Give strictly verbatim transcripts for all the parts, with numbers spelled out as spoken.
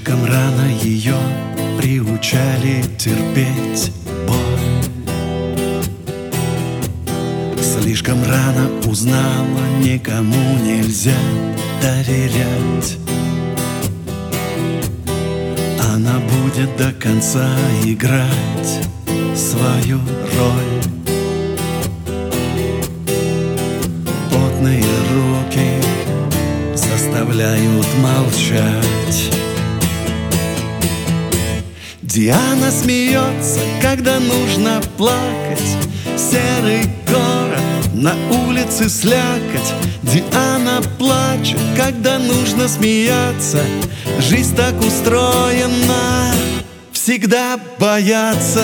Слишком рано ее приучали терпеть боль. Слишком рано узнала, никому нельзя доверять. Она будет до конца играть свою роль. Потные руки заставляют молчать. Диана смеется, когда нужно плакать. Серый город, на улице слякоть. Диана плачет, когда нужно смеяться. Жизнь так устроена, всегда бояться.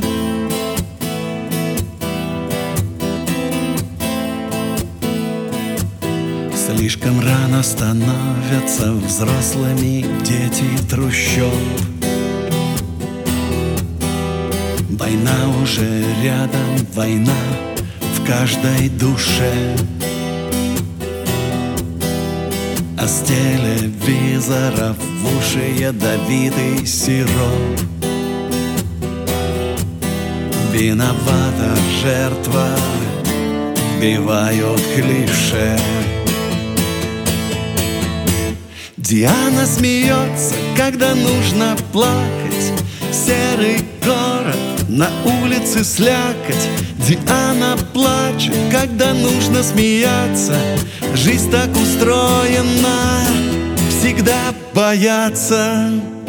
Слишком рано становятся взрослыми дети трущоб. Война уже рядом, война в каждой душе. А с телевизоров в уши ядовитый сироп. Виновата жертва, вбивают клише. Диана смеется, когда нужно плакать. Серый город, на улице слякоть. Диана плачет, когда нужно смеяться. Жизнь так устроена, всегда бояться.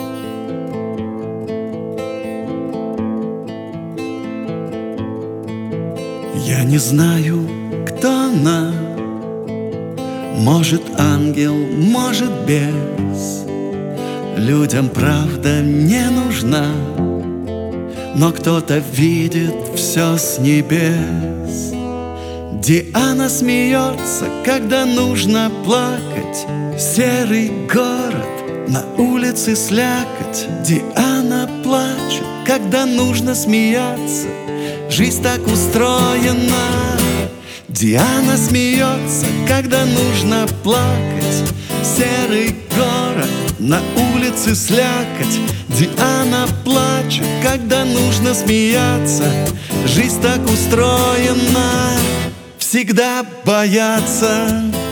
Я не знаю, кто она. Может, ангел, может, бес. Людям правда не нужна, но кто-то видит все с небес. Диана смеется, когда нужно плакать. Серый город, на улице слякоть. Диана плачет, когда нужно смеяться. Жизнь так устроена. Диана смеется, когда нужно плакать. Серый город, на улице слякоть. Диана плачет, когда нужно смеяться. Жизнь так устроена, всегда бояться.